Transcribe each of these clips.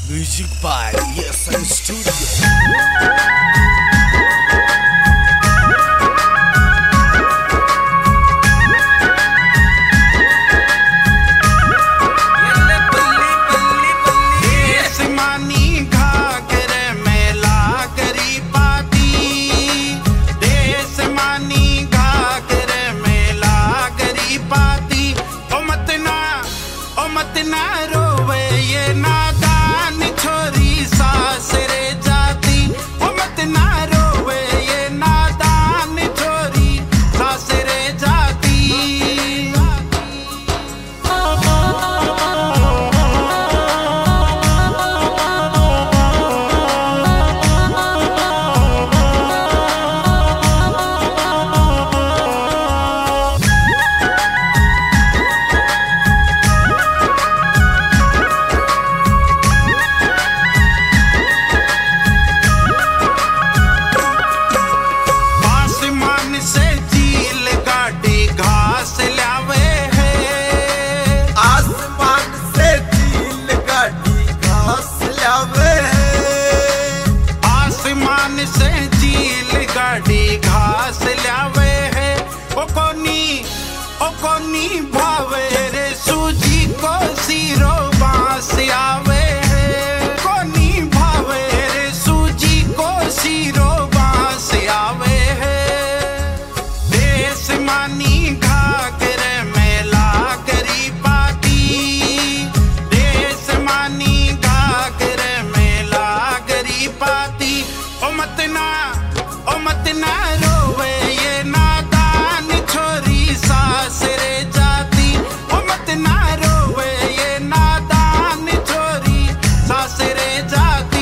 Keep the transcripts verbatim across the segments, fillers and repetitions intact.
Music by E S N Studio. घास लावे है ओ कोनी ओ कोनी भावे रे सूजी को सीरो बांस आवे है कोनी भावे रे सूजी को सीरो बांस आवे है देश मानी घाघरे मेला करी पाती देश मानी घाघरे मेला करी पाती ओ मत ना ओ मत ना रोवे ये नादान छोरी सास रे जाती ओ मत ना रोवे ये नादान छोरी सास रे जाती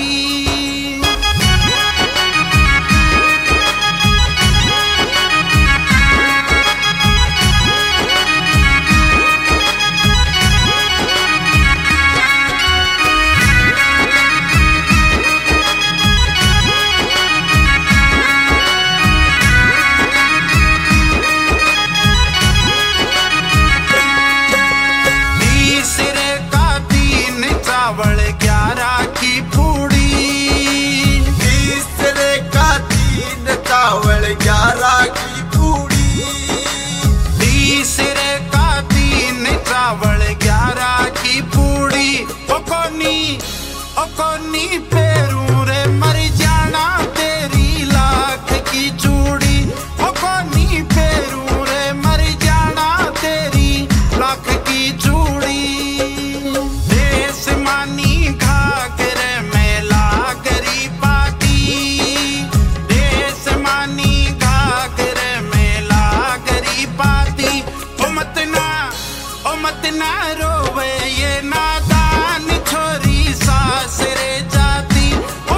ग्यारह की पूड़ी तीसरे का तीन चावल ग्यारह की पूड़ी ओ कोनी ओ कोनी पेरू रे मर जाना तेरी लाख की चूड़ी ओ कोनी पेरू रे मर जाना तेरी लाख की चूड़ी देश मानी घाघरे मेला करी पाती देश मानी मत ना रोवे ये नादान छोरी सास रे जाती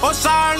ओ साल